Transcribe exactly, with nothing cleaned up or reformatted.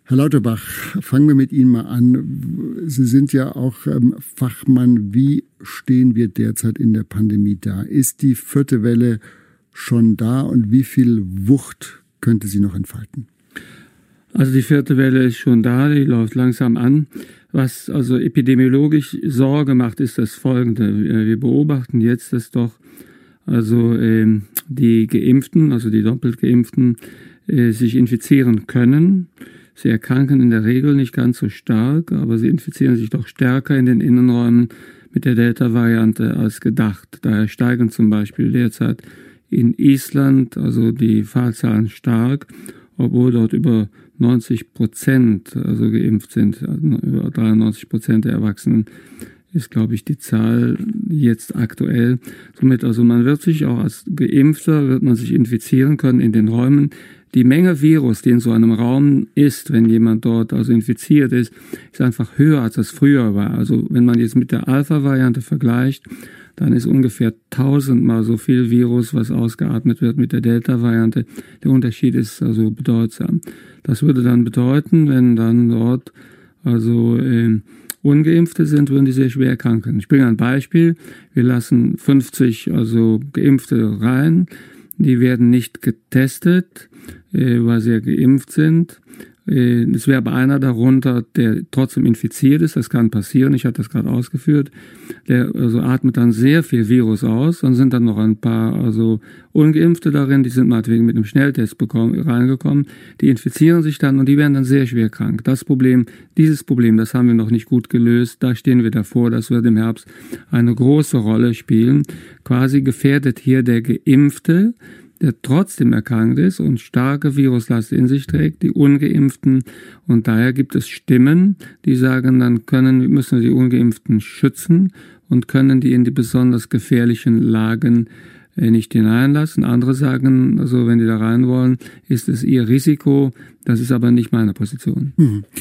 Herr Lauterbach, fangen wir mit Ihnen mal an. Sie sind ja auch ähm, Fachmann. Wie stehen wir derzeit in der Pandemie da? Ist die vierte Welle schon da und wie viel Wucht könnte sie noch entfalten? Also die vierte Welle ist schon da, die läuft langsam an. Was also epidemiologisch Sorge macht, ist das Folgende. Wir beobachten jetzt, dass doch also äh, die Geimpften, also die doppelt Geimpften, äh, sich infizieren können. Sie erkranken in der Regel nicht ganz so stark, aber sie infizieren sich doch stärker in den Innenräumen mit der Delta-Variante als gedacht. Daher steigen zum Beispiel derzeit in Island also die Fallzahlen stark, obwohl dort über neunzig Prozent also geimpft sind, also über dreiundneunzig Prozent der Erwachsenen ist, glaube ich, die Zahl jetzt aktuell. Somit also man wird sich auch als Geimpfter, wird man sich infizieren können in den Räumen. Die Menge Virus, die in so einem Raum ist, wenn jemand dort also infiziert ist, ist einfach höher, als das früher war. Also wenn man jetzt mit der Alpha-Variante vergleicht, dann ist ungefähr tausendmal so viel Virus, was ausgeatmet wird mit der Delta-Variante. Der Unterschied ist also bedeutsam. Das würde dann bedeuten, wenn dann dort also äh, Ungeimpfte sind, würden die sehr schwer erkranken. Ich bringe ein Beispiel. Wir lassen fünfzig also Geimpfte rein. Die werden nicht getestet, äh, weil sie ja geimpft sind. Äh, es wäre aber einer darunter, der trotzdem infiziert ist. Das kann passieren. Ich hatte das gerade ausgeführt. Der also atmet dann sehr viel Virus aus. Dann sind dann noch ein paar also Ungeimpfte darin. Die sind meinetwegen mit einem Schnelltest bekommen, reingekommen. Die infizieren sich dann und die werden dann sehr schwer krank. Das Problem, dieses Problem, das haben wir noch nicht gut gelöst. Da stehen wir davor. Das wird im Herbst eine große Rolle spielen. Quasi gefährdet hier der Geimpfte, der trotzdem erkrankt ist und starke Viruslast in sich trägt, die Ungeimpften. Und daher gibt es Stimmen, die sagen, dann können, müssen wir die Ungeimpften schützen und können die in die besonders gefährlichen Lagen äh, nicht hineinlassen. Andere sagen, also wenn die da rein wollen, ist es ihr Risiko. Das ist aber nicht meine Position. Mhm.